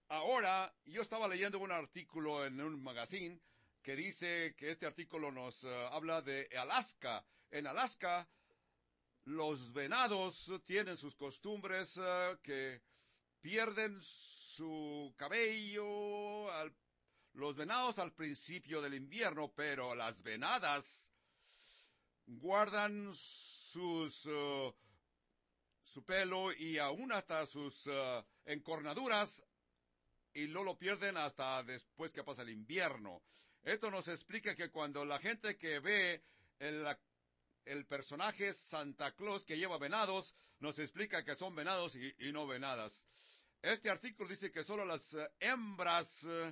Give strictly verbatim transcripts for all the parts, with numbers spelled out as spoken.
Ahora, yo estaba leyendo un artículo en un magazine que dice que este artículo nos uh, habla de Alaska. En Alaska, los venados tienen sus costumbres uh, que pierden su cabello, al, los venados al principio del invierno, pero las venadas guardan sus, uh, su pelo y aún hasta sus uh, encornaduras y no lo pierden hasta después que pasa el invierno. Esto nos explica que cuando la gente que ve el, el personaje Santa Claus que lleva venados, nos explica que son venados y, y no venadas. Este artículo dice que solo las uh, hembras uh,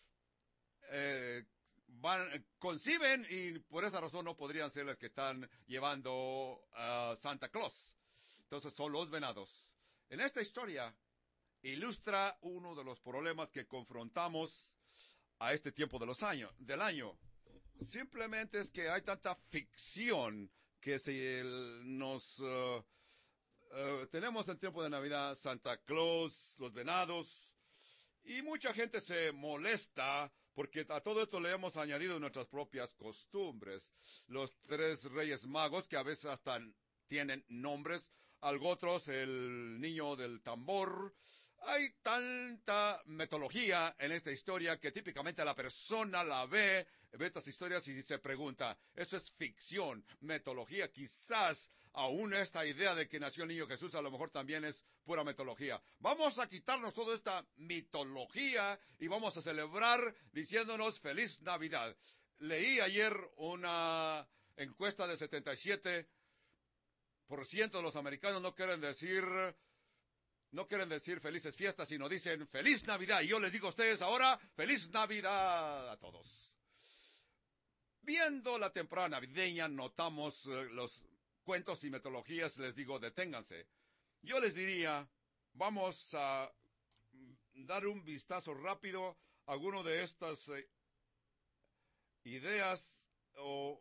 eh, van, conciben y por esa razón no podrían ser las que están llevando a uh, Santa Claus. Entonces son los venados. En esta historia ilustra uno de los problemas que confrontamos a este tiempo de los años, del año. Simplemente es que hay tanta ficción que se nos uh, uh, tenemos en tiempo de Navidad Santa Claus, los venados, y mucha gente se molesta porque a todo esto le hemos añadido nuestras propias costumbres. Los tres reyes magos que a veces hasta tienen nombres, algo otros, el niño del tambor. Hay tanta mitología en esta historia que típicamente la persona la ve, ve estas historias y se pregunta, eso es ficción, mitología, quizás aún esta idea de que nació el niño Jesús a lo mejor también es pura mitología. Vamos a quitarnos toda esta mitología y vamos a celebrar diciéndonos Feliz Navidad. Leí ayer una encuesta de setenta y siete por ciento de los americanos no quieren decir, no quieren decir felices fiestas, sino dicen Feliz Navidad. Y yo les digo a ustedes ahora, Feliz Navidad a todos. Viendo la temporada navideña, notamos uh, los cuentos y mitologías, les digo, deténganse. Yo les diría, vamos a dar un vistazo rápido a alguna de estas uh, ideas o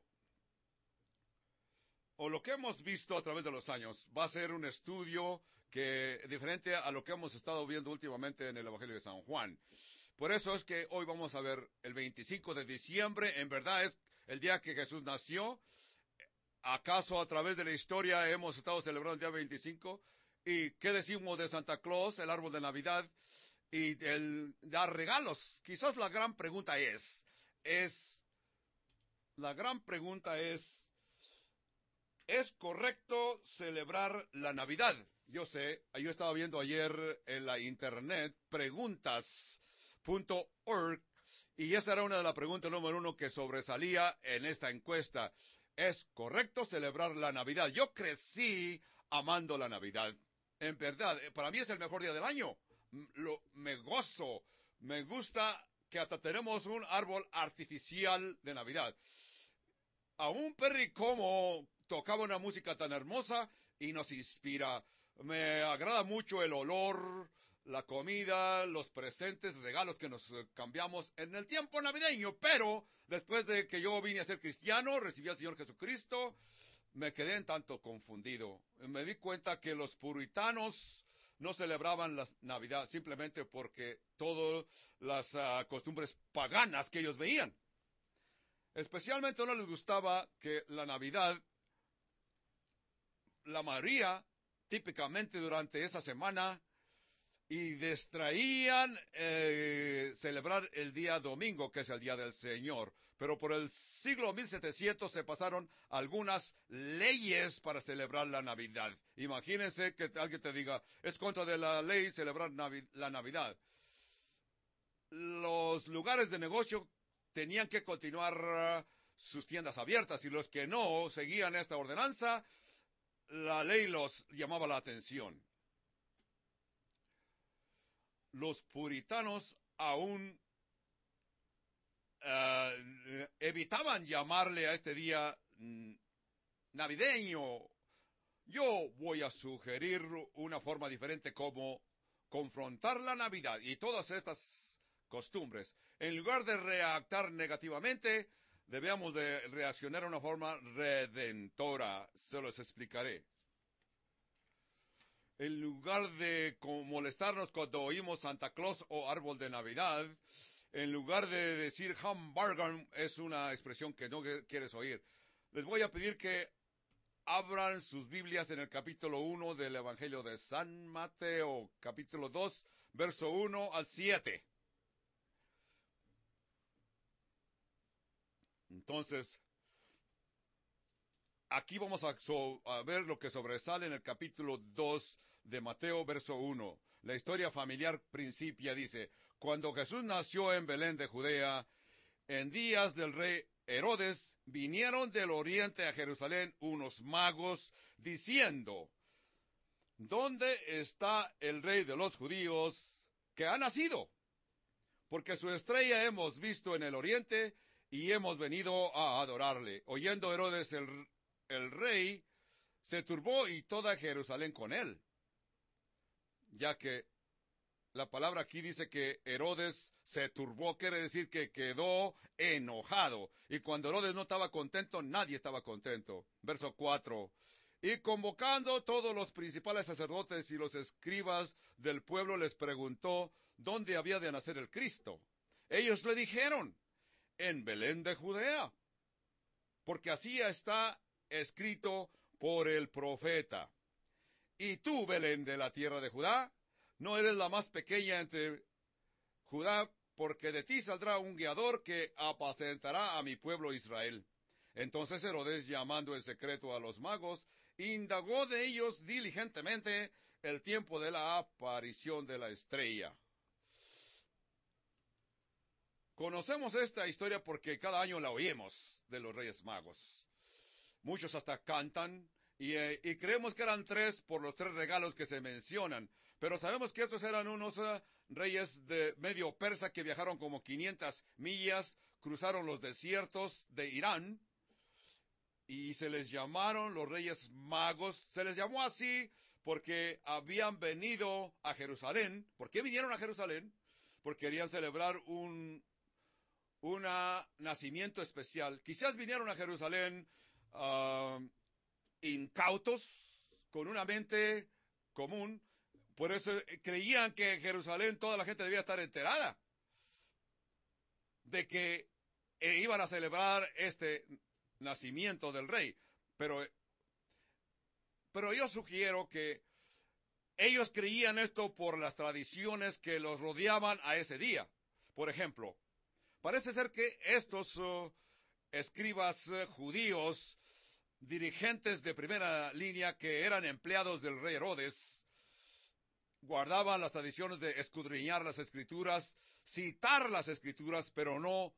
o lo que hemos visto a través de los años. Va a ser un estudio que diferente a lo que hemos estado viendo últimamente en el Evangelio de San Juan. Por eso es que hoy vamos a ver el veinticinco de diciembre. En verdad es el día que Jesús nació. ¿Acaso a través de la historia hemos estado celebrando el día veinticinco? ¿Y qué decimos de Santa Claus, el árbol de Navidad y el dar regalos? Quizás la gran pregunta es, es, la gran pregunta es, ¿es correcto celebrar la Navidad? Yo sé, yo estaba viendo ayer en la internet preguntas punto org y esa era una de las preguntas número uno que sobresalía en esta encuesta. ¿Es correcto celebrar la Navidad? Yo crecí amando la Navidad. En verdad, para mí es el mejor día del año. Lo, me gozo, me gusta que hasta tenemos un árbol artificial de Navidad. Aún Perry como tocaba una música tan hermosa y nos inspira. Me agrada mucho el olor, la comida, los presentes, regalos que nos cambiamos en el tiempo navideño. Pero después de que yo vine a ser cristiano, recibí al Señor Jesucristo, me quedé en tanto confundido. Me di cuenta que los puritanos no celebraban la Navidad simplemente porque todas las uh, costumbres paganas que ellos veían. Especialmente no les gustaba que la Navidad, la mayoría, típicamente durante esa semana, y distraían eh, celebrar el día domingo, que es el día del Señor. Pero por el siglo mil setecientos se pasaron algunas leyes para celebrar la Navidad. Imagínense que alguien te diga, es contra de la ley celebrar Navi- la Navidad. Los lugares de negocio tenían que continuar uh, sus tiendas abiertas y los que no seguían esta ordenanza, la ley los llamaba la atención. Los puritanos aún uh, evitaban llamarle a este día mm, navideño. Yo voy a sugerir una forma diferente como confrontar la Navidad y todas estas costumbres. En lugar de reactar negativamente, debemos de reaccionar de una forma redentora. Se los explicaré. en lugar de molestarnos cuando oímos Santa Claus o árbol de Navidad, en lugar de decir hamburger, es una expresión que no quieres oír. Les voy a pedir que abran sus Biblias en el capítulo uno del Evangelio de San Mateo, capítulo dos, verso uno al siete. Entonces, aquí vamos a, so, a ver lo que sobresale en el capítulo dos de Mateo, verso uno. La historia familiar principia, dice: cuando Jesús nació en Belén de Judea, en días del rey Herodes, vinieron del oriente a Jerusalén unos magos, diciendo: ¿dónde está el rey de los judíos que ha nacido? Porque su estrella hemos visto en el oriente y hemos venido a adorarle. Oyendo Herodes el, el rey, se turbó y toda Jerusalén con él, ya que la palabra aquí dice que Herodes se turbó, quiere decir que quedó enojado. Y cuando Herodes no estaba contento, nadie estaba contento. Verso cuatro. Y convocando todos los principales sacerdotes y los escribas del pueblo, les preguntó dónde había de nacer el Cristo. Ellos le dijeron: en Belén de Judea, porque así está escrito por el profeta. Y tú, Belén de la tierra de Judá, no eres la más pequeña entre Judá, porque de ti saldrá un guiador que apacentará a mi pueblo Israel. Entonces Herodes, llamando en secreto a los magos, indagó de ellos diligentemente el tiempo de la aparición de la estrella. Conocemos esta historia porque cada año la oímos de los Reyes Magos. Muchos hasta cantan y, eh, y creemos que eran tres por los tres regalos que se mencionan. Pero sabemos que estos eran unos uh, reyes de medio persa que viajaron como quinientas millas, cruzaron los desiertos de Irán y se les llamaron los Reyes Magos. Se les llamó así porque habían venido a Jerusalén. ¿Por qué vinieron a Jerusalén? Porque querían celebrar un un nacimiento especial. Quizás vinieron a Jerusalén uh, incautos, con una mente común. Por eso creían que en Jerusalén toda la gente debía estar enterada de que eh, iban a celebrar este nacimiento del rey. Pero, pero yo sugiero que ellos creían esto por las tradiciones que los rodeaban a ese día. Por ejemplo, parece ser que estos uh, escribas uh, judíos, dirigentes de primera línea que eran empleados del rey Herodes, guardaban las tradiciones de escudriñar las escrituras, citar las escrituras, pero no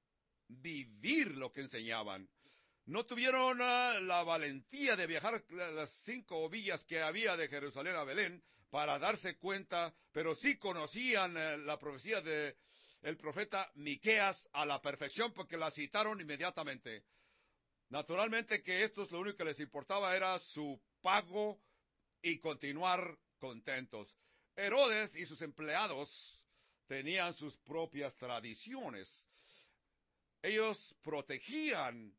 vivir lo que enseñaban. No tuvieron uh, la valentía de viajar las cinco villas que había de Jerusalén a Belén para darse cuenta, pero sí conocían uh, la profecía de el profeta Miqueas a la perfección, porque la citaron inmediatamente. Naturalmente que estos lo único que les importaba era su pago y continuar contentos. Herodes y sus empleados tenían sus propias tradiciones. Ellos protegían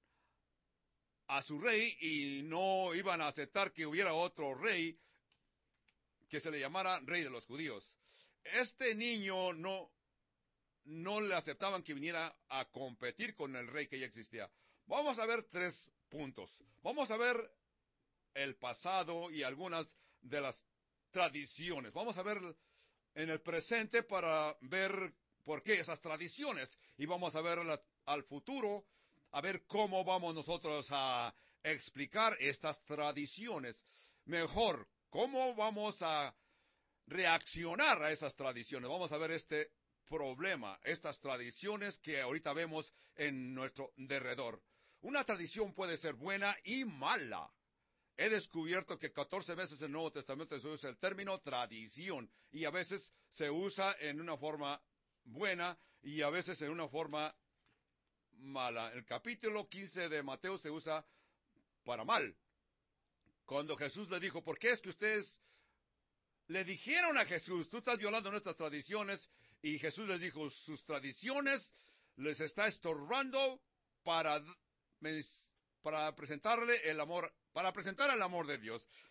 a su rey y no iban a aceptar que hubiera otro rey que se le llamara rey de los judíos. Este niño no, no le aceptaban que viniera a competir con el rey que ya existía. Vamos a ver tres puntos. Vamos a ver el pasado y algunas de las tradiciones. Vamos a ver en el presente para ver por qué esas tradiciones. Y vamos a ver la, al futuro, a ver cómo vamos nosotros a explicar estas tradiciones. Mejor, cómo vamos a reaccionar a esas tradiciones. Vamos a ver este problema, estas tradiciones que ahorita vemos en nuestro derredor. Una tradición puede ser buena y mala. He descubierto que catorce veces en el Nuevo Testamento se usa el término tradición y a veces se usa en una forma buena y a veces en una forma mala. El capítulo quince de Mateo se usa para mal. Cuando Jesús le dijo, ¿por qué es que ustedes le dijeron a Jesús, tú estás violando nuestras tradiciones? Y Jesús les dijo, sus tradiciones les está estorbando para, para presentarle el amor, para presentar el amor de Dios.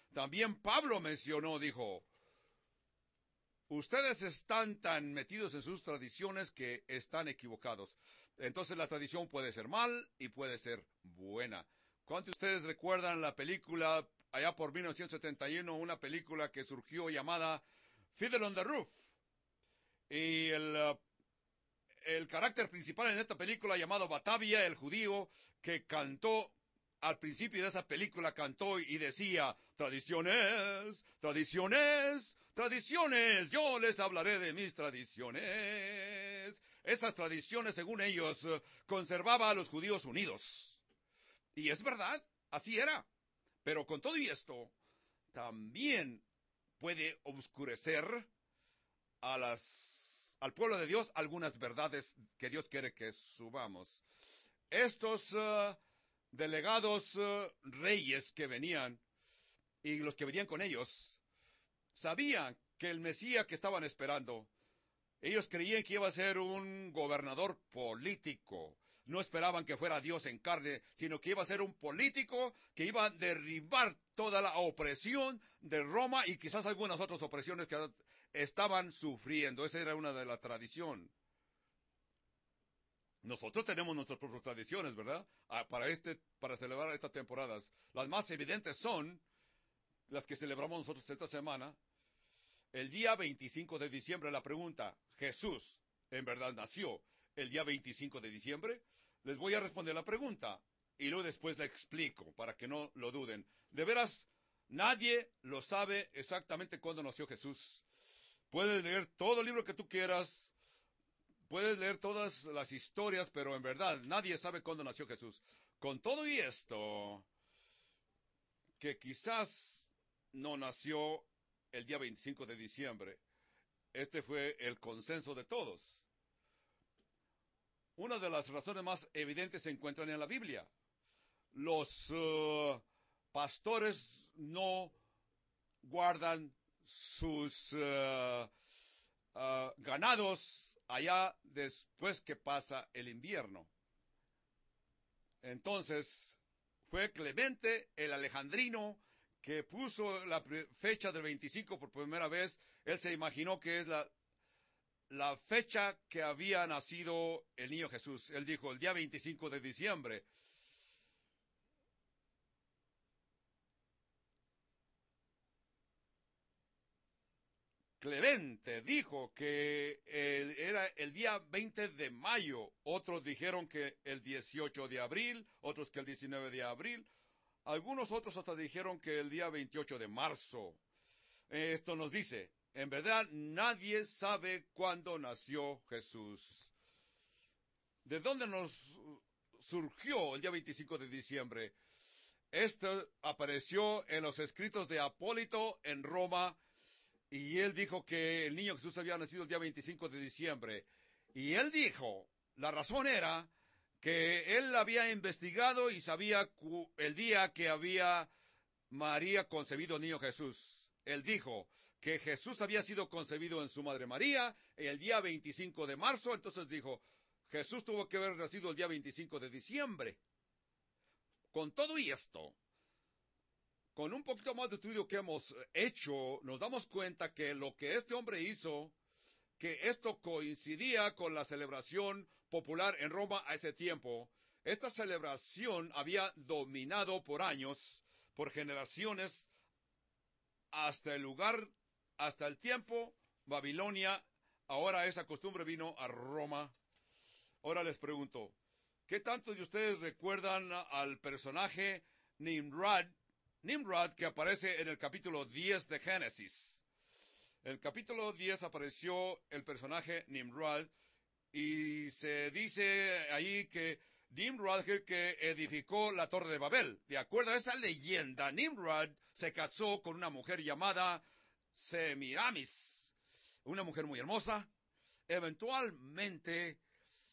También Pablo mencionó, dijo, ustedes están tan metidos en sus tradiciones que están equivocados. Entonces la tradición puede ser mal y puede ser buena. ¿Cuántos de ustedes recuerdan la película, allá por mil novecientos setenta y uno, una película que surgió llamada Fiddle on the Roof? Y el, uh, el carácter principal en esta película, llamado Batavia, el judío, que cantó al principio de esa película, cantó y decía, tradiciones, tradiciones, tradiciones, yo les hablaré de mis tradiciones. Esas tradiciones, según ellos, conservaba a los judíos unidos. Y es verdad, así era. Pero con todo y esto, también puede oscurecer a las, al pueblo de Dios algunas verdades que Dios quiere que subamos. Estos uh, delegados uh, reyes que venían, y los que venían con ellos, sabían que el Mesías que estaban esperando, ellos creían que iba a ser un gobernador político. No esperaban que fuera Dios en carne, sino que iba a ser un político que iba a derribar toda la opresión de Roma y quizás algunas otras opresiones que estaban sufriendo. Esa era una de la tradición. Nosotros tenemos nuestras propias tradiciones, ¿verdad? Ah, para, este, para celebrar estas temporadas. Las más evidentes son las que celebramos nosotros esta semana. El día veinticinco de diciembre, la pregunta, ¿Jesús en verdad nació el día veinticinco de diciembre? Les voy a responder la pregunta y luego después la explico para que no lo duden. De veras, nadie lo sabe exactamente cuándo nació Jesús. Puedes leer todo el libro que tú quieras, puedes leer todas las historias, pero en verdad nadie sabe cuándo nació Jesús. Con todo y esto, que quizás no nació el día veinticinco de diciembre, este fue el consenso de todos. Una de las razones más evidentes se encuentran en la Biblia. Los uh, pastores no guardan sus uh, uh, ganados allá después que pasa el invierno. Entonces, fue Clemente el Alejandrino que puso la fecha del veinticinco por primera vez. Él se imaginó que es la, la fecha que había nacido el niño Jesús. Él dijo, el día veinticinco de diciembre. Clemente dijo que el, era el día veinte de mayo. Otros dijeron que el dieciocho de abril, otros que el diecinueve de abril. Algunos otros hasta dijeron que el día veintiocho de marzo. Esto nos dice, en verdad nadie sabe cuándo nació Jesús. ¿De dónde nos surgió el día veinticinco de diciembre? Esto apareció en los escritos de Apólito en Roma, y él dijo que el niño Jesús había nacido el día veinticinco de diciembre. Y él dijo, la razón era que él había investigado y sabía el día que había María concebido al niño Jesús. Él dijo que Jesús había sido concebido en su madre María el día veinticinco de marzo. Entonces dijo, Jesús tuvo que haber nacido el día veinticinco de diciembre. Con todo y esto, con un poquito más de estudio que hemos hecho, nos damos cuenta que lo que este hombre hizo, que esto coincidía con la celebración popular en Roma a ese tiempo. Esta celebración había dominado por años, por generaciones, hasta el lugar, hasta el tiempo, Babilonia. Ahora esa costumbre vino a Roma. Ahora les pregunto, ¿qué tantos de ustedes recuerdan al personaje Nimrod? Nimrod, que aparece en el capítulo diez de Génesis. En el capítulo diez apareció el personaje Nimrod y se dice ahí que Nimrod es el que edificó la Torre de Babel. De acuerdo a esa leyenda, Nimrod se casó con una mujer llamada Semiramis, una mujer muy hermosa. Eventualmente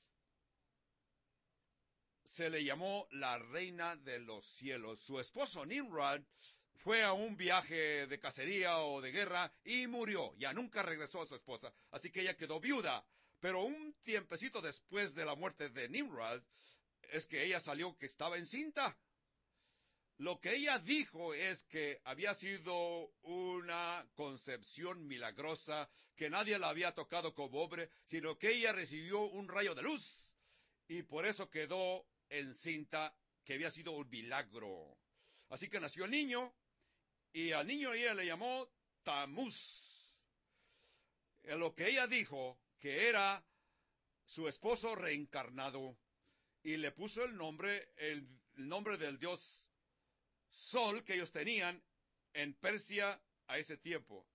se le llamó la reina de los cielos. Su esposo Nimrod fue a un viaje de cacería o de guerra y murió. Ya nunca regresó a su esposa, así que ella quedó viuda. Pero un tiempecito después de la muerte de Nimrod, es que ella salió que estaba encinta. Lo que ella dijo es que había sido una concepción milagrosa, que nadie la había tocado como hombre, sino que ella recibió un rayo de luz y por eso quedó encinta, que había sido un milagro. Así que nació el niño y al niño ella le llamó Tamuz. En lo que ella dijo que era su esposo reencarnado y le puso el nombre, el, el nombre del dios Sol que ellos tenían en Persia a ese tiempo.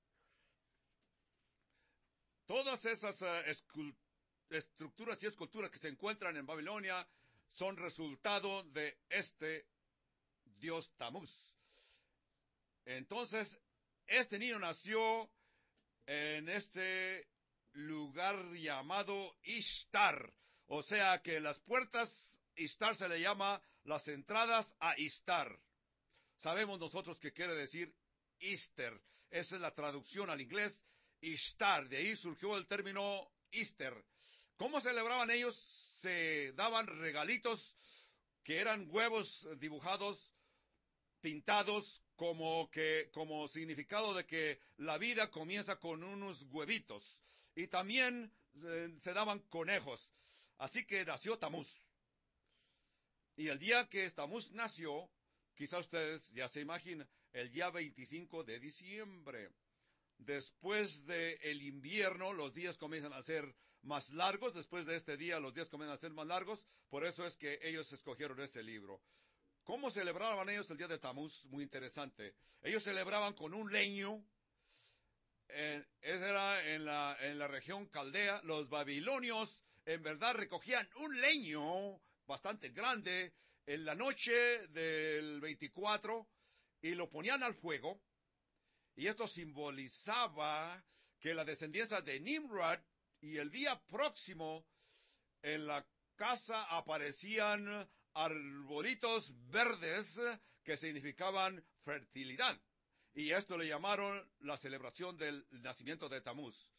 Todas esas uh, estructuras y esculturas que se encuentran en Babilonia son resultado de este dios Tamuz. Entonces, este niño nació en este lugar llamado Ishtar. O sea que las puertas, Ishtar se le llama las entradas a Ishtar. Sabemos nosotros que quiere decir Easter. Esa es la traducción al inglés, Ishtar. De ahí surgió el término Easter. ¿Cómo celebraban ellos? Se daban regalitos que eran huevos dibujados, pintados como que, como significado de que la vida comienza con unos huevitos. Y también eh, se daban conejos. Así que nació Tamuz. Y el día que Tamuz nació, quizá ustedes ya se imaginan, el día veinticinco de diciembre. Después del invierno, los días comienzan a ser más largos. Después de este día, los días comienzan a ser más largos. Por eso es que ellos escogieron este libro. ¿Cómo celebraban ellos el día de Tamuz? Muy interesante. Ellos celebraban con un leño. Eh, esa era en la, en la región Caldea. Los babilonios, en verdad, recogían un leño bastante grande en la noche del veinticuatro y lo ponían al fuego, y esto simbolizaba que la descendencia de Nimrod, y el día próximo en la casa aparecían arbolitos verdes que significaban fertilidad, y esto le llamaron la celebración del nacimiento de Tamuz.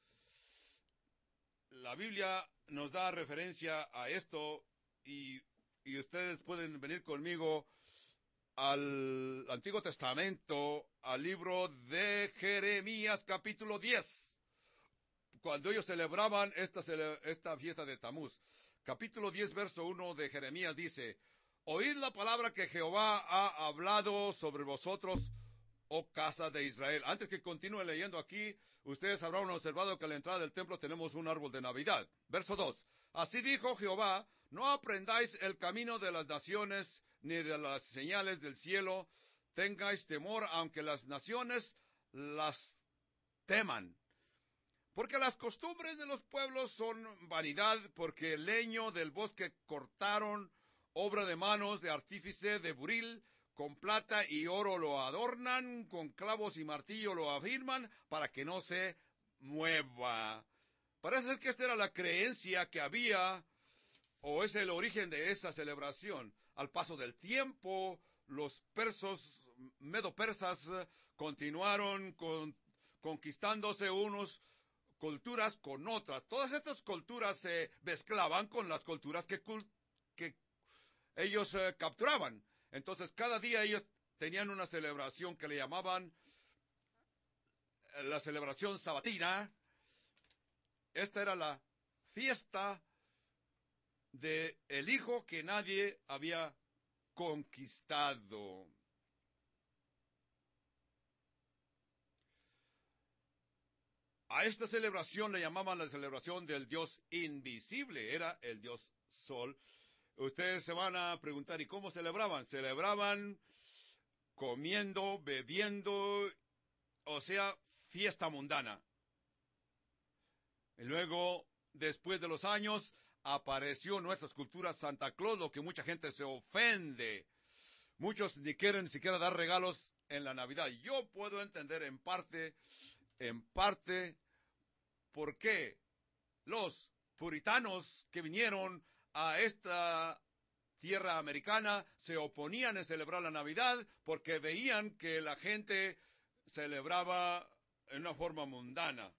La Biblia nos da referencia a esto, y Y ustedes pueden venir conmigo al Antiguo Testamento, al libro de Jeremías capítulo diez, cuando ellos celebraban esta, esta fiesta de Tamuz. Capítulo diez, verso uno de Jeremías dice: Oíd la palabra que Jehová ha hablado sobre vosotros, oh casa de Israel. Antes que continúe leyendo aquí, ustedes habrán observado que a la entrada del templo tenemos un árbol de Navidad. Verso dos. Así dijo Jehová: no aprendáis el camino de las naciones, ni de las señales del cielo. Tengáis temor, aunque las naciones las teman. Porque las costumbres de los pueblos son vanidad, porque el leño del bosque cortaron, obra de manos de artífice de buril, con plata y oro lo adornan, con clavos y martillo lo afirman, para que no se mueva. Parece ser que esta era la creencia que había, o es el origen de esa celebración. Al paso del tiempo, los persos, medo-persas, continuaron con, conquistándose unos culturas con otras. Todas estas culturas se mezclaban con las culturas que, que ellos eh, capturaban. Entonces, cada día ellos tenían una celebración que le llamaban la celebración sabatina. Esta era la fiesta de el hijo que nadie había conquistado. A esta celebración le llamaban la celebración del Dios invisible. Era el Dios Sol. Ustedes se van a preguntar, ¿y cómo celebraban? Celebraban comiendo, bebiendo, o sea, fiesta mundana. Y luego, después de los años, apareció en nuestras culturas Santa Claus, lo que mucha gente se ofende. Muchos ni quieren ni siquiera dar regalos en la Navidad. Yo puedo entender en parte, en parte, por qué los puritanos que vinieron a esta tierra americana se oponían a celebrar la Navidad, porque veían que la gente celebraba en una forma mundana.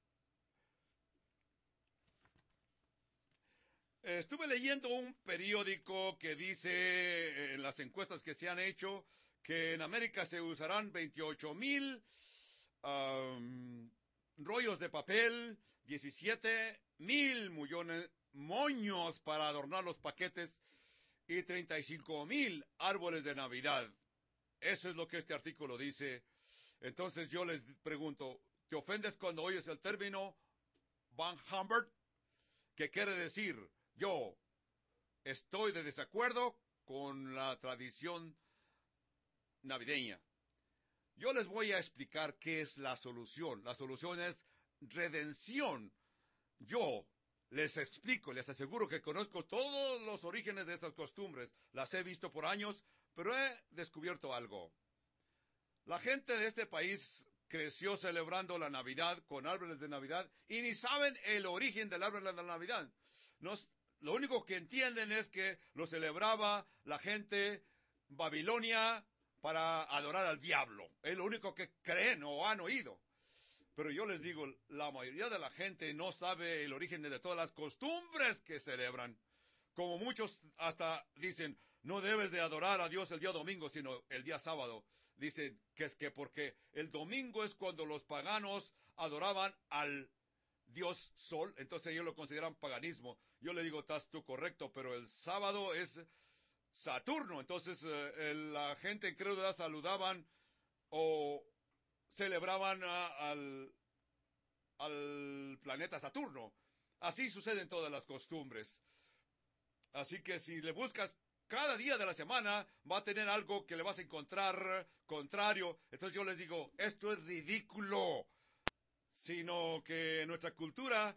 Estuve leyendo un periódico que dice, en las encuestas que se han hecho, que en América se usarán veintiocho mil um, rollos de papel, diecisiete mil millones moños para adornar los paquetes y treinta y cinco mil árboles de Navidad. Eso es lo que este artículo dice. Entonces yo les pregunto, ¿te ofendes cuando oyes el término Van Humbert? ¿Qué quiere decir? Yo estoy de desacuerdo con la tradición navideña. Yo les voy a explicar qué es la solución. La solución es redención. Yo les explico, les aseguro que conozco todos los orígenes de estas costumbres. Las he visto por años, pero he descubierto algo. La gente de este país creció celebrando la Navidad con árboles de Navidad y ni saben el origen del árbol de la Navidad. Nos, lo único que entienden es que lo celebraba la gente babilonia para adorar al diablo. Es lo único que creen o han oído. Pero yo les digo, la mayoría de la gente no sabe el origen de todas las costumbres que celebran. Como muchos hasta dicen, no debes de adorar a Dios el día domingo, sino el día sábado. Dicen que es que porque el domingo es cuando los paganos adoraban al Dios Sol, entonces ellos lo consideran paganismo. Yo le digo, estás tú correcto, pero el sábado es Saturno. Entonces eh, la gente incrédula saludaban o celebraban a, al, al planeta Saturno. Así suceden todas las costumbres. Así que si le buscas cada día de la semana, va a tener algo que le vas a encontrar contrario. Entonces yo les digo, esto es ridículo. Sino que en nuestra cultura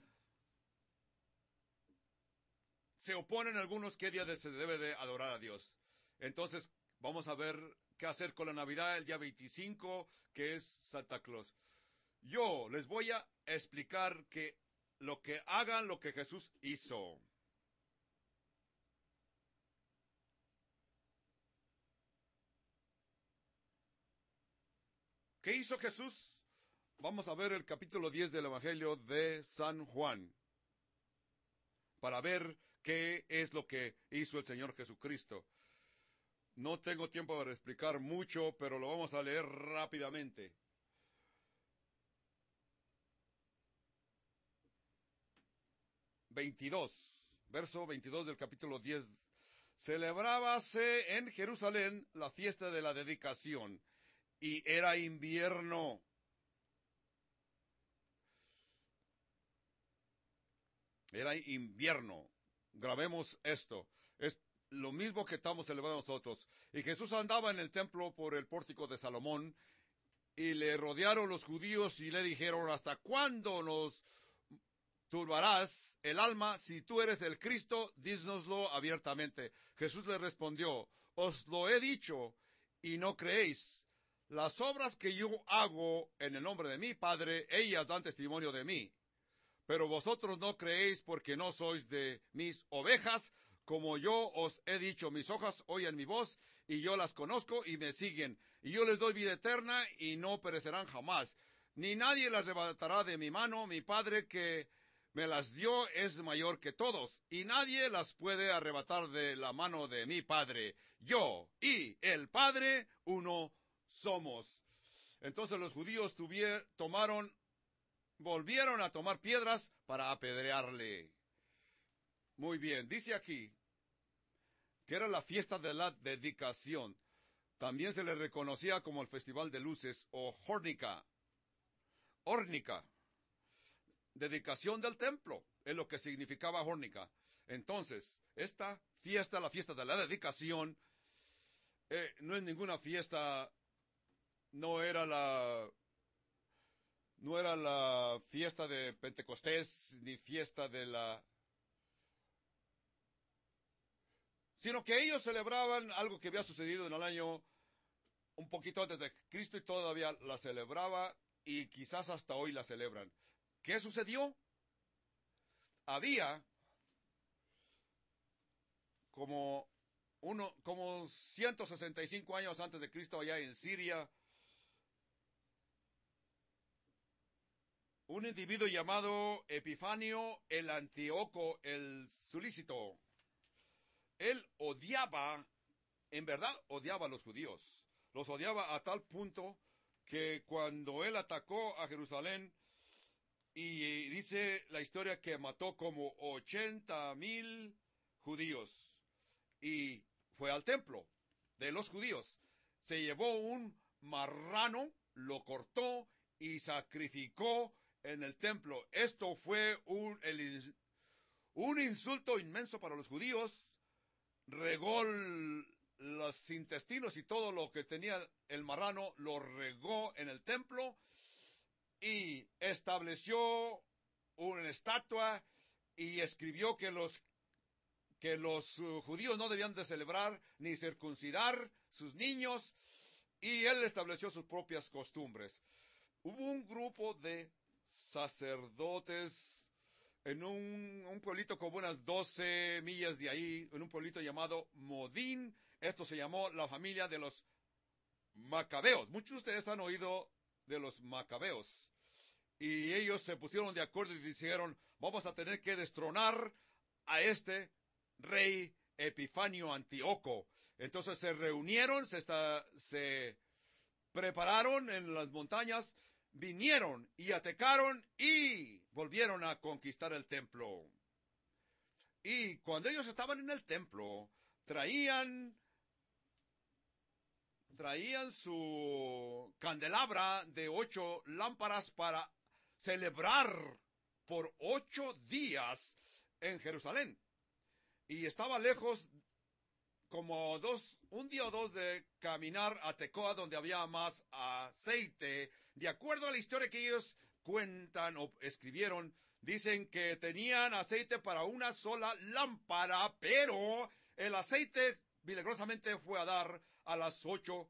se oponen algunos qué día se debe de adorar a Dios. Entonces vamos a ver qué hacer con la Navidad el día veinticinco, que es Santa Claus. Yo les voy a explicar que lo que hagan lo que Jesús hizo. ¿Qué hizo Jesús? Vamos a ver el capítulo diez del Evangelio de San Juan, para ver qué es lo que hizo el Señor Jesucristo. No tengo tiempo para explicar mucho, pero lo vamos a leer rápidamente. veintidós, verso veintidós del capítulo diez. Celebrábase en Jerusalén la fiesta de la dedicación, y era invierno. Era invierno. Grabemos esto. Es lo mismo que estamos celebrando nosotros. Y Jesús andaba en el templo por el pórtico de Salomón, y le rodearon los judíos y le dijeron, ¿hasta cuándo nos turbarás el alma? Si tú eres el Cristo, dísnoslo abiertamente. Jesús le respondió, os lo he dicho y no creéis. Las obras que yo hago en el nombre de mi Padre, ellas dan testimonio de mí. Pero vosotros no creéis porque no sois de mis ovejas. Como yo os he dicho, mis ovejas oyen mi voz, y yo las conozco y me siguen. Y yo les doy vida eterna y no perecerán jamás. Ni nadie las arrebatará de mi mano. Mi Padre que me las dio es mayor que todos, y nadie las puede arrebatar de la mano de mi Padre. Yo y el Padre uno somos. Entonces los judíos tuvier, tomaron, volvieron a tomar piedras para apedrearle. Muy bien, dice aquí que era la fiesta de la dedicación. También se le reconocía como el Festival de Luces o Hórnica. Hórnica. Dedicación del templo, es lo que significaba Hórnica. Entonces, esta fiesta, la fiesta de la dedicación, eh, no es ninguna fiesta, no era la, no era la fiesta de Pentecostés, ni fiesta de la, sino que ellos celebraban algo que había sucedido en el año un poquito antes de Cristo y todavía la celebraba y quizás hasta hoy la celebran. ¿Qué sucedió? Había como, uno, como ciento sesenta y cinco años antes de Cristo allá en Siria, un individuo llamado Epifanio el Antíoco el Solícito. Él odiaba, en verdad odiaba a los judíos. Los odiaba a tal punto que cuando él atacó a Jerusalén, y dice la historia que mató como ochenta mil judíos, y fue al templo de los judíos, se llevó un marrano, lo cortó y sacrificó en el templo. Esto fue un, el, un insulto inmenso para los judíos. Regó el, los intestinos y todo lo que tenía el marrano, lo regó en el templo y estableció una estatua y escribió que los que los uh, judíos no debían de celebrar ni circuncidar sus niños, y él estableció sus propias costumbres. Hubo un grupo de sacerdotes en un, un pueblito como unas doce millas de ahí, en un pueblito llamado Modín. Esto se llamó la familia de los Macabeos. Muchos de ustedes han oído de los Macabeos. Y ellos se pusieron de acuerdo y dijeron, vamos a tener que destronar a este rey Epifanio Antíoco. Entonces se reunieron, se, está, se prepararon en las montañas, vinieron y atacaron y volvieron a conquistar el templo. Y cuando ellos estaban en el templo, traían, traían su candelabra de ocho lámparas para celebrar por ocho días en Jerusalén. Y estaba lejos, como dos, un día o dos de caminar a Tecoa, donde había más aceite. De acuerdo a la historia que ellos cuentan o escribieron, dicen que tenían aceite para una sola lámpara, pero el aceite milagrosamente fue a dar a las ocho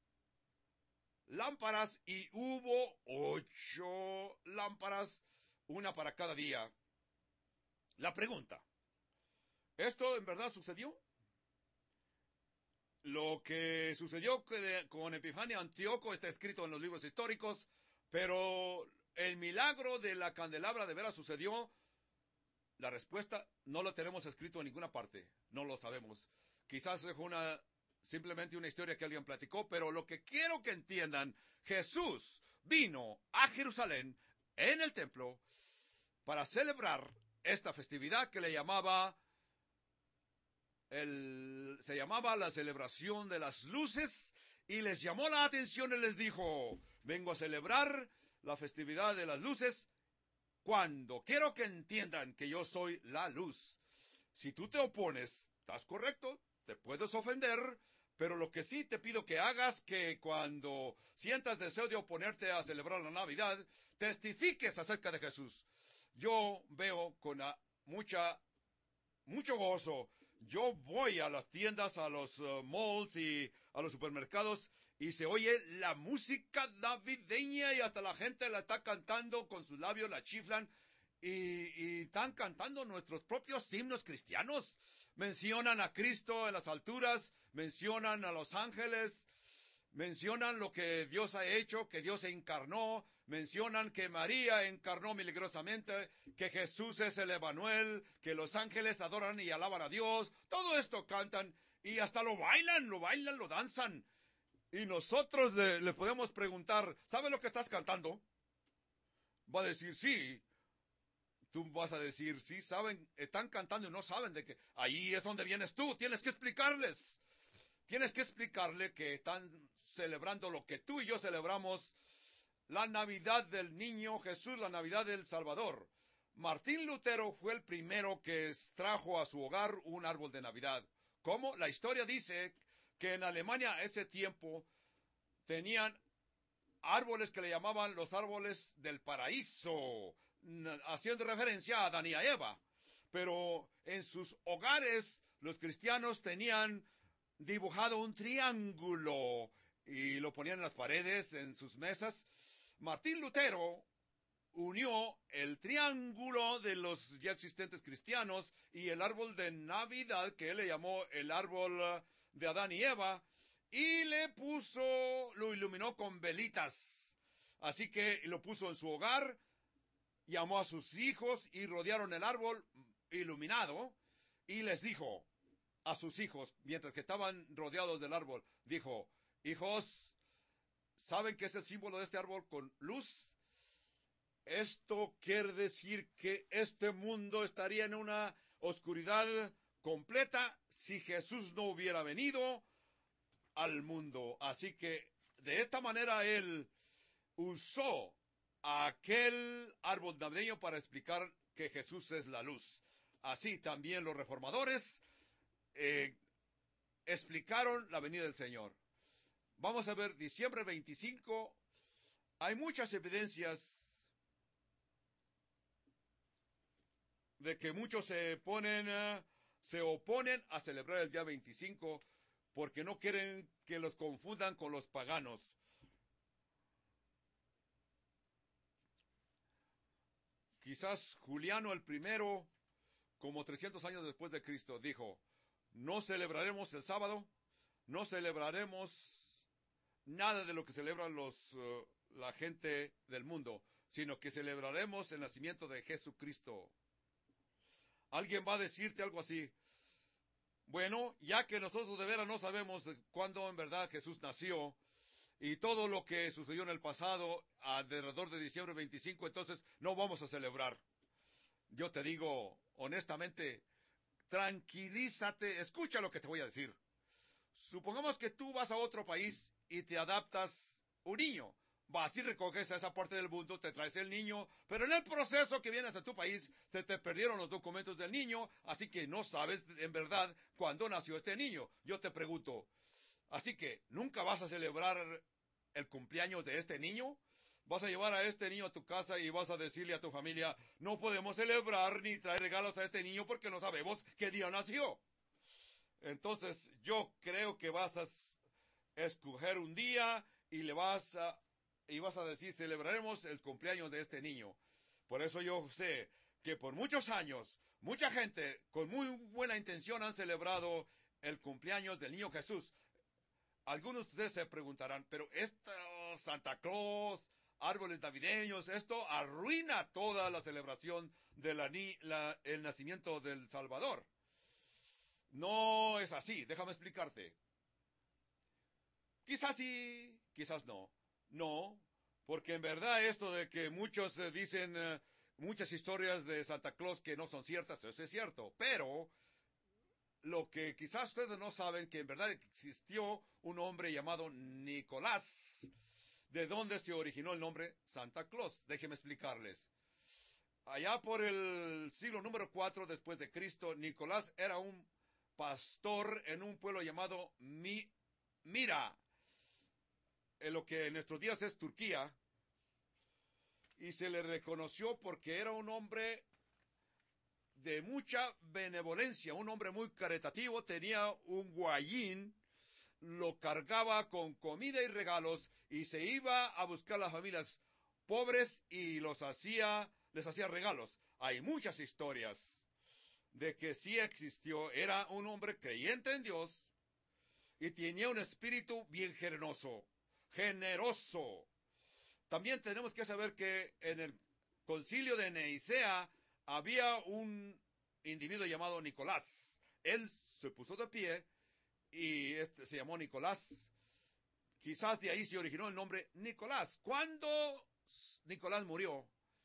lámparas y hubo ocho lámparas, una para cada día. La pregunta, ¿esto en verdad sucedió? Lo que sucedió con Epifanio Antíoco está escrito en los libros históricos, pero el milagro de la candelabra de veras sucedió. La respuesta no lo tenemos escrito en ninguna parte, no lo sabemos. Quizás es una, simplemente una historia que alguien platicó, pero lo que quiero que entiendan, Jesús vino a Jerusalén en el templo para celebrar esta festividad que le llamaba El, se llamaba la celebración de las luces, y les llamó la atención y les dijo, vengo a celebrar la festividad de las luces cuando quiero que entiendan que yo soy la luz. Si tú te opones, estás correcto, te puedes ofender, pero lo que sí te pido que hagas, que cuando sientas deseo de oponerte a celebrar la Navidad, testifiques acerca de Jesús. Yo veo con a, mucha, mucho gozo. Yo voy a las tiendas, a los uh, malls y a los supermercados, y se oye la música navideña y hasta la gente la está cantando con sus labios, la chiflan, y, y están cantando nuestros propios himnos cristianos. Mencionan a Cristo en las alturas, mencionan a los ángeles, mencionan lo que Dios ha hecho, que Dios se encarnó, mencionan que María encarnó milagrosamente, que Jesús es el Emanuel, que los ángeles adoran y alaban a Dios. Todo esto cantan y hasta lo bailan, lo bailan, lo danzan. Y nosotros le, le podemos preguntar, ¿sabes lo que estás cantando? Va a decir, sí. Tú vas a decir, sí, saben, están cantando y no saben de que ahí es donde vienes tú. Tienes que explicarles. Tienes que explicarle que están celebrando lo que tú y yo celebramos, la Navidad del niño Jesús, la Navidad del Salvador. Martín Lutero fue el primero que trajo a su hogar un árbol de Navidad. ¿Cómo? La historia dice que en Alemania a ese tiempo tenían árboles que le llamaban los árboles del paraíso, haciendo referencia a Adán y a Eva. Pero en sus hogares los cristianos tenían dibujado un triángulo y lo ponían en las paredes, en sus mesas. Martín Lutero unió el triángulo de los ya existentes cristianos y el árbol de Navidad, que él le llamó el árbol de Adán y Eva, y le puso, lo iluminó con velitas. Así que lo puso en su hogar, llamó a sus hijos y rodearon el árbol iluminado y les dijo a sus hijos, mientras que estaban rodeados del árbol, dijo, Hijos, ¿saben qué es el símbolo de este árbol con luz? Esto quiere decir que este mundo estaría en una oscuridad completa si Jesús no hubiera venido al mundo. Así que de esta manera Él usó aquel árbol navideño para explicar que Jesús es la luz. Así también los reformadores eh, explicaron la venida del Señor. Vamos a ver, diciembre veinticinco, hay muchas evidencias de que muchos se ponen, uh, se oponen a celebrar el día veinticinco porque no quieren que los confundan con los paganos. Quizás Juliano el primero, como trescientos años después de Cristo, dijo, no celebraremos el sábado, no celebraremos nada de lo que celebran los, uh, la gente del mundo, sino que celebraremos el nacimiento de Jesucristo. Alguien va a decirte algo así, bueno, ya que nosotros de veras no sabemos cuándo en verdad Jesús nació, y todo lo que sucedió en el pasado, alrededor de diciembre veinticinco, entonces no vamos a celebrar. Yo te digo, honestamente, tranquilízate, escucha lo que te voy a decir. Supongamos que tú vas a otro país y te adaptas un niño. Vas y recoges a esa parte del mundo, te traes el niño, pero en el proceso que vienes a tu país, se te perdieron los documentos del niño, así que no sabes en verdad cuándo nació este niño. Yo te pregunto, así que, ¿nunca vas a celebrar el cumpleaños de este niño? Vas a llevar a este niño a tu casa y vas a decirle a tu familia, no podemos celebrar ni traer regalos a este niño porque no sabemos qué día nació. Entonces, yo creo que vas a escoger un día y le vas a, y vas a decir, celebraremos el cumpleaños de este niño. Por eso yo sé que por muchos años, mucha gente con muy buena intención han celebrado el cumpleaños del niño Jesús. Algunos de ustedes se preguntarán, pero esto, Santa Claus, árboles navideños, esto arruina toda la celebración del la, el nacimiento del Salvador. No es así, déjame explicarte. Quizás sí, quizás no. No, porque en verdad esto de que muchos eh, dicen eh, muchas historias de Santa Claus que no son ciertas, eso es cierto, pero lo que quizás ustedes no saben, que en verdad existió un hombre llamado Nicolás. ¿De dónde se originó el nombre Santa Claus? Déjenme explicarles. Allá por el siglo número cuatro después de Cristo, Nicolás era un pastor en un pueblo llamado Mi, Mira, en lo que en nuestros días es Turquía, y se le reconoció porque era un hombre de mucha benevolencia, un hombre muy caritativo, tenía un guayín, lo cargaba con comida y regalos y se iba a buscar a las familias pobres y los hacía, les hacía regalos. Hay muchas historias de que sí existió, era un hombre creyente en Dios y tenía un espíritu bien generoso, generoso. También tenemos que saber que en el concilio de Nicea había un individuo llamado Nicolás. Él se puso de pie y este se llamó Nicolás. Quizás de ahí se originó el nombre Nicolás. Cuando Nicolás murió,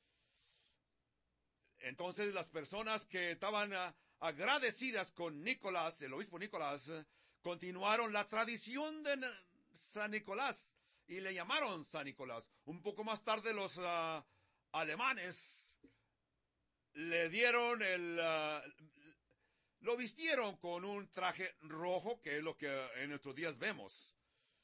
entonces las personas que estaban uh, agradecidas con Nicolás, el obispo Nicolás, uh, continuaron la tradición de San Nicolás y le llamaron San Nicolás. Un poco más tarde los uh, alemanes le dieron el, uh, lo vistieron con un traje rojo, que es lo que en nuestros días vemos.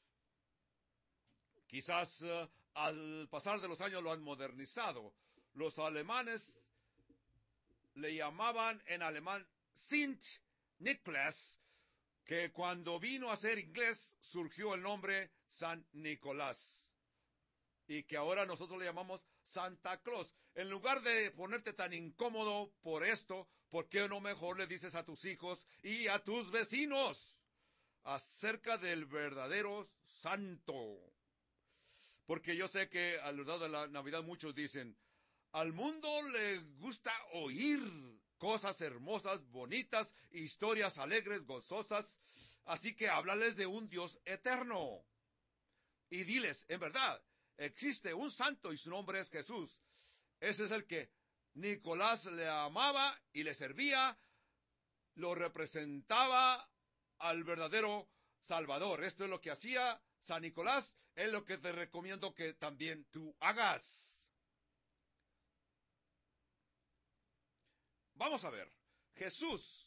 Quizás uh, al pasar de los años lo han modernizado. Los alemanes le llamaban en alemán Sint Nicholas, que cuando vino a ser inglés surgió el nombre San Nicolás, y que ahora nosotros le llamamos Santa Claus. En lugar de ponerte tan incómodo por esto, ¿por qué no mejor le dices a tus hijos y a tus vecinos acerca del verdadero santo? Porque yo sé que a la hora de la Navidad muchos dicen, al mundo le gusta oír cosas hermosas, bonitas, historias alegres, gozosas, así que háblales de un Dios eterno. y diles, en verdad, existe un santo y su nombre es Jesús. Ese es el que Nicolás le amaba y le servía, lo representaba al verdadero Salvador. Esto es lo que hacía San Nicolás, es lo que te recomiendo que también tú hagas. Vamos a ver, Jesús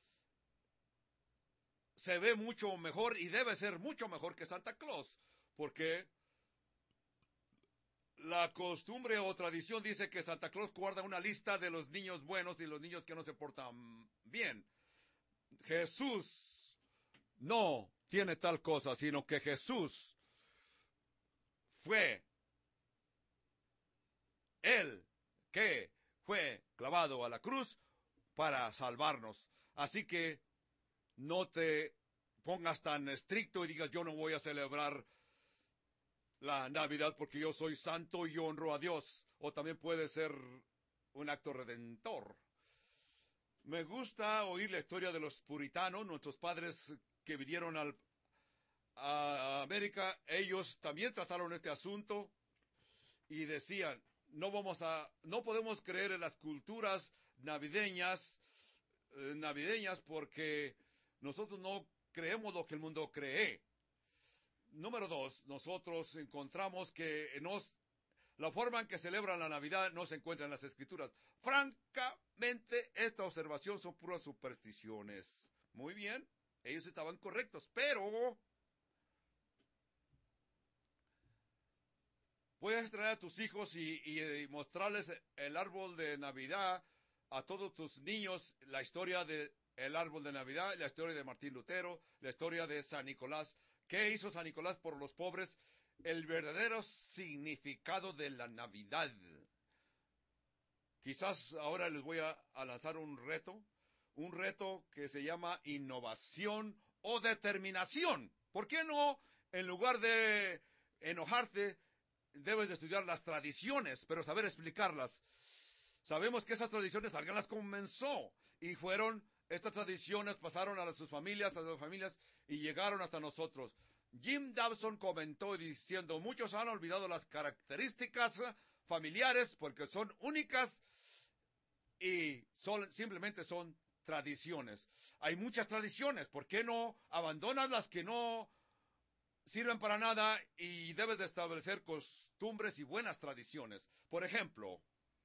se ve mucho mejor y debe ser mucho mejor que Santa Claus, porque la costumbre o tradición dice que Santa Claus guarda una lista de los niños buenos y los niños que no se portan bien. Jesús no tiene tal cosa, sino que Jesús fue el que fue clavado a la cruz para salvarnos. Así que no te pongas tan estricto y digas, yo no voy a celebrar la Navidad porque yo soy santo y honro a Dios. O también puede ser un acto redentor. Me gusta oír la historia de los puritanos, nuestros padres que vinieron al, a América. Ellos también trataron este asunto y decían, no vamos a, no podemos creer en las culturas navideñas, eh, navideñas porque nosotros no creemos lo que el mundo cree. Número dos, nosotros encontramos que nos, la forma en que celebran la Navidad no se encuentra en las Escrituras. Francamente, esta observación son puras supersticiones. Muy bien, ellos estaban correctos, pero puedes traer a tus hijos y, y, y mostrarles el árbol de Navidad a todos tus niños, la historia del árbol de Navidad, la historia de Martín Lutero, la historia de San Nicolás. ¿Qué hizo San Nicolás por los pobres? El verdadero significado de la Navidad. Quizás ahora les voy a, a lanzar un reto, un reto que se llama innovación o determinación. ¿Por qué no, en lugar de enojarte, debes de estudiar las tradiciones, pero saber explicarlas? Sabemos que esas tradiciones alguien las comenzó y fueron, estas tradiciones pasaron a sus familias, a sus familias y llegaron hasta nosotros. Jim Dobson comentó diciendo, muchos han olvidado las características familiares porque son únicas y son, simplemente son tradiciones. Hay muchas tradiciones, ¿por qué no abandonas las que no sirven para nada y debes de establecer costumbres y buenas tradiciones? Por ejemplo,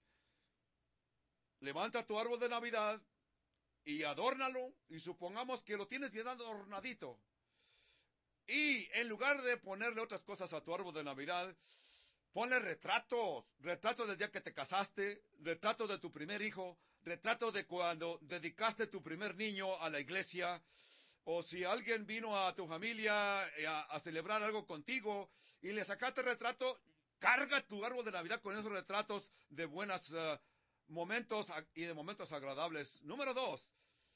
levanta tu árbol de Navidad y adórnalo, y supongamos que lo tienes bien adornadito. Y en lugar de ponerle otras cosas a tu árbol de Navidad, ponle retratos, retratos del día que te casaste, retratos de tu primer hijo, retratos de cuando dedicaste tu primer niño a la iglesia, o si alguien vino a tu familia a, a celebrar algo contigo y le sacaste retrato, carga tu árbol de Navidad con esos retratos de buenos uh, momentos y de momentos agradables. Número dos,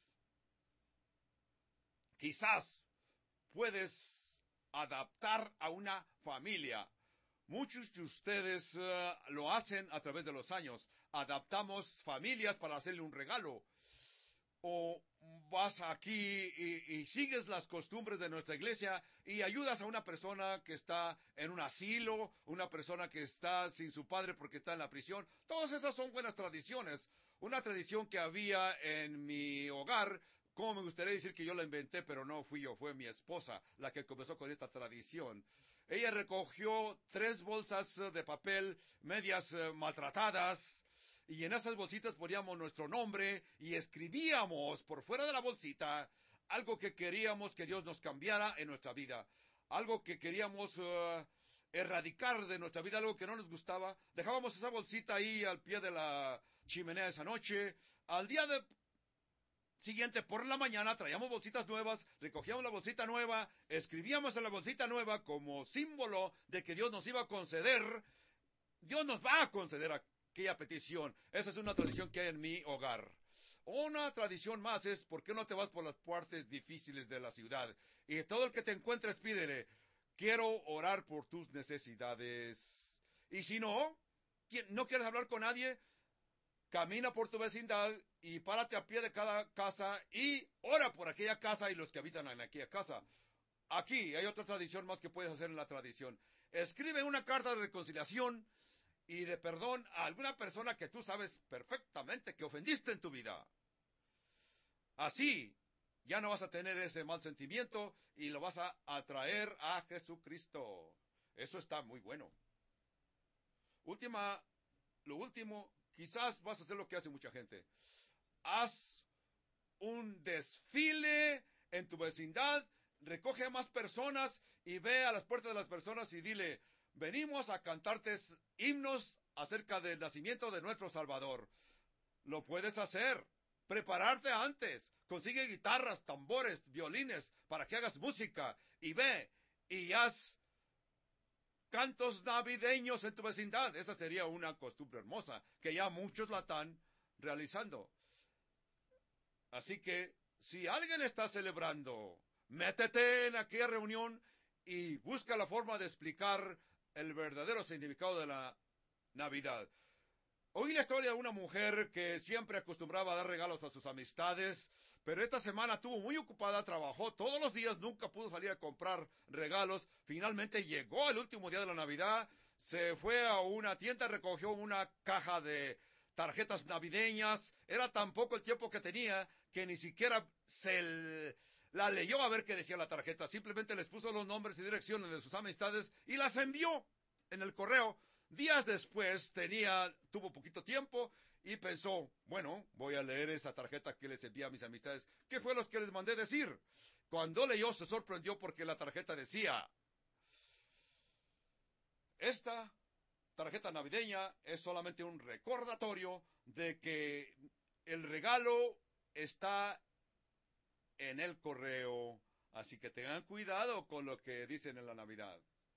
quizás puedes adaptar a una familia. Muchos de ustedes uh, lo hacen a través de los años. Adaptamos familias para hacerle un regalo. O vas aquí y, y sigues las costumbres de nuestra iglesia y ayudas a una persona que está en un asilo, una persona que está sin su padre porque está en la prisión. Todas esas son buenas tradiciones. Una tradición que había en mi hogar, como me gustaría decir que yo la inventé, pero no fui yo, fue mi esposa la que comenzó con esta tradición. Ella recogió tres bolsas de papel medias uh, maltratadas, y en esas bolsitas poníamos nuestro nombre y escribíamos por fuera de la bolsita algo que queríamos que Dios nos cambiara en nuestra vida, algo que queríamos uh, erradicar de nuestra vida, algo que no nos gustaba. Dejábamos esa bolsita ahí al pie de la chimenea esa noche. Al día de siguiente, por la mañana, traíamos bolsitas nuevas, recogíamos la bolsita nueva, escribíamos en la bolsita nueva como símbolo de que Dios nos iba a conceder, Dios nos va a conceder aquella petición. Esa es una tradición que hay en mi hogar. Una tradición más es, ¿por qué no te vas por las partes difíciles de la ciudad? Y todo el que te encuentres, pídele, quiero orar por tus necesidades. Y si no, no quieres hablar con nadie, camina por tu vecindad y párate a pie de cada casa y ora por aquella casa y los que habitan en aquella casa. Aquí hay otra tradición más que puedes hacer en la tradición. Escribe una carta de reconciliación y de perdón a alguna persona que tú sabes perfectamente que ofendiste en tu vida. Así ya no vas a tener ese mal sentimiento y lo vas a atraer a Jesucristo. Eso está muy bueno. Última, lo último, quizás vas a hacer lo que hace mucha gente. Haz un desfile en tu vecindad, recoge a más personas y ve a las puertas de las personas y dile, venimos a cantarte himnos acerca del nacimiento de nuestro Salvador. Lo puedes hacer, prepararte antes, consigue guitarras, tambores, violines para que hagas música y ve y haz cantos navideños en tu vecindad. Esa sería una costumbre hermosa que ya muchos la están realizando. Así que si alguien está celebrando, métete en aquella reunión y busca la forma de explicar el verdadero significado de la Navidad. Oí la historia de una mujer que siempre acostumbraba a dar regalos a sus amistades, pero esta semana estuvo muy ocupada, trabajó todos los días, nunca pudo salir a comprar regalos. Finalmente llegó el último día de la Navidad, se fue a una tienda, recogió una caja de tarjetas navideñas. Era tan poco el tiempo que tenía que ni siquiera se la leyó a ver qué decía la tarjeta. Simplemente les puso los nombres y direcciones de sus amistades y las envió en el correo. Días después tenía, tuvo poquito tiempo y pensó, bueno, voy a leer esa tarjeta que les envié a mis amistades. ¿Qué fue lo que les mandé decir? Cuando leyó se sorprendió porque la tarjeta decía, esta tarjeta navideña es solamente un recordatorio de que el regalo está en el correo, así que tengan cuidado con lo que dicen en la Navidad.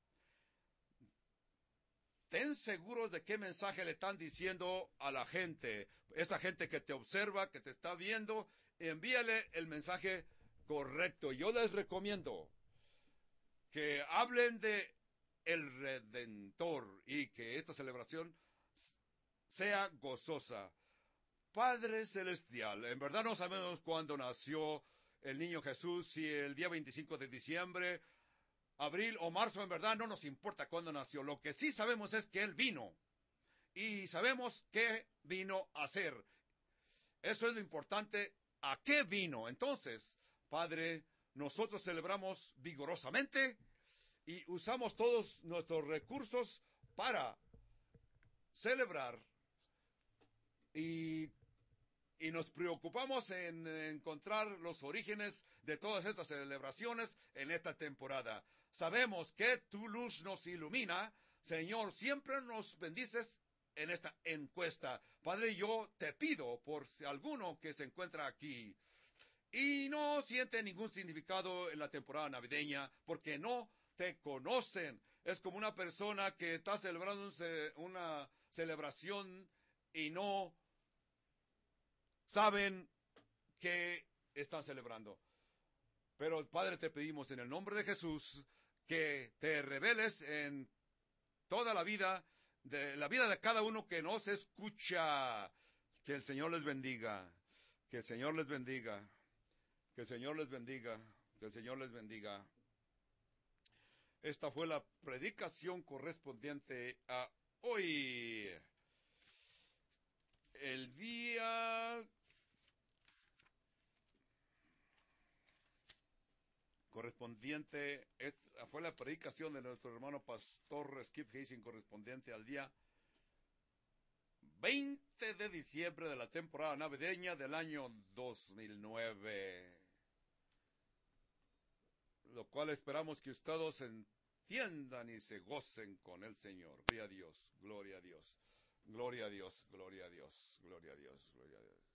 Ten seguros de qué mensaje le están diciendo a la gente, esa gente que te observa, que te está viendo, envíale el mensaje correcto. Yo les recomiendo que hablen de el Redentor y que esta celebración sea gozosa. Padre Celestial, en verdad no sabemos cuándo nació el niño Jesús, si el día veinticinco de diciembre, abril o marzo, en verdad no nos importa cuándo nació. Lo que sí sabemos es que Él vino y sabemos qué vino a hacer. Eso es lo importante, ¿a qué vino? Entonces, Padre, nosotros celebramos vigorosamente y usamos todos nuestros recursos para celebrar y, y nos preocupamos en encontrar los orígenes de todas estas celebraciones en esta temporada. Sabemos que tu luz nos ilumina. Señor, siempre nos bendices en esta encuesta. Padre, yo te pido por si alguno que se encuentra aquí y no siente ningún significado en la temporada navideña porque no te conocen. Es como una persona que está celebrando una celebración y no saben qué están celebrando. Pero, Padre, te pedimos en el nombre de Jesús que te reveles en toda la vida, de la vida de cada uno que nos escucha. Que el Señor les bendiga, que el Señor les bendiga, que el Señor les bendiga, que el Señor les bendiga. Esta fue la predicación correspondiente a hoy. El día correspondiente, esta fue la predicación de nuestro hermano pastor Skip Hazen, correspondiente al día veinte de diciembre de la temporada navideña del año dos mil nueve. Lo cual esperamos que ustedes entiendan y se gocen con el Señor. Gloria a Dios, gloria a Dios, gloria a Dios, gloria a Dios, gloria a Dios, gloria a Dios.